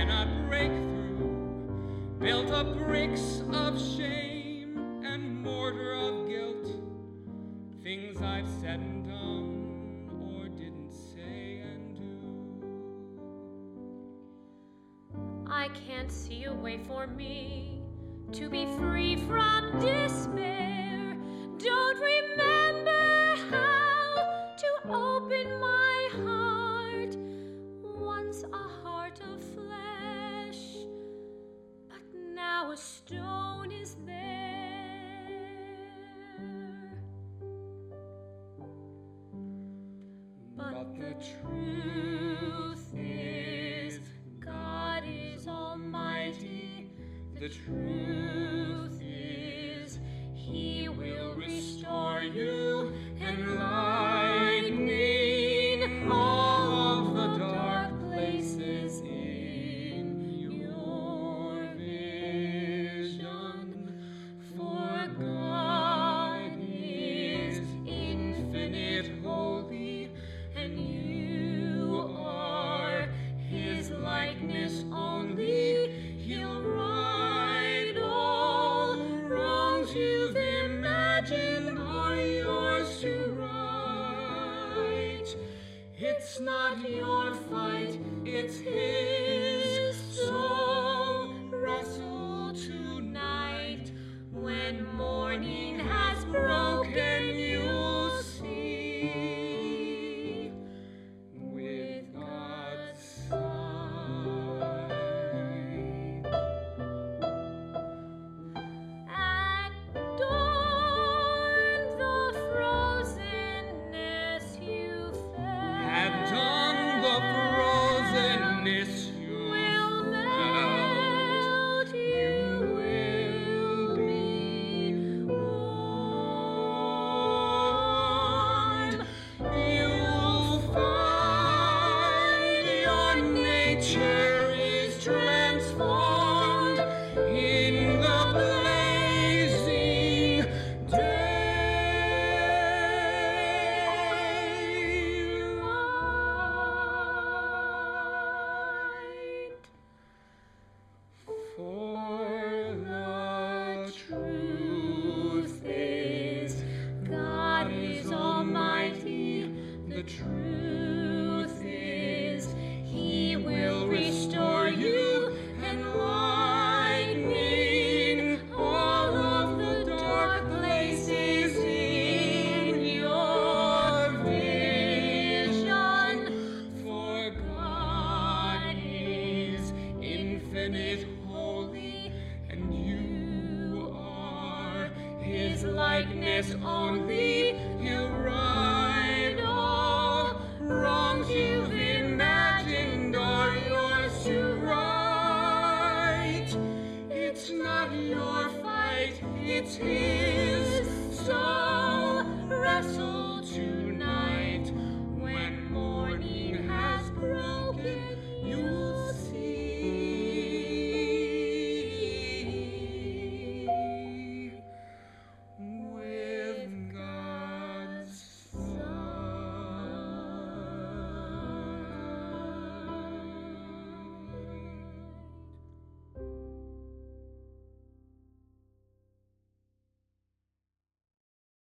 cannot break through, built of bricks of shame and mortar of guilt, things I've said and done or didn't say and do. I can't see a way for me to be free from despair. Don't remember how to open my heart, once a heart of flesh, but now a stone is there. But the truth is, God is almighty. The truth is, He will restore you, enlightening all of the dark places in your vision. For God is infinite holy, and you are His likeness only. He'll right all wrongs you've imagined are yours to right. It's not your fight, it's His. So wrestle tonight. When morning has broken, you'll see with God's side. At dawn, the frozenness you felt. At dawn, the frozenness you will melt. You will be warm. You'll find your nature is transformed in the blazing daylight. For the truth is, God is almighty. The truth is, He will restore you, enlightening all of the dark places in your vision. For God is infinite holy, and you are His likeness only. He'll right all wrongs you've imagined are yours to right. It's not your fight, it's His. So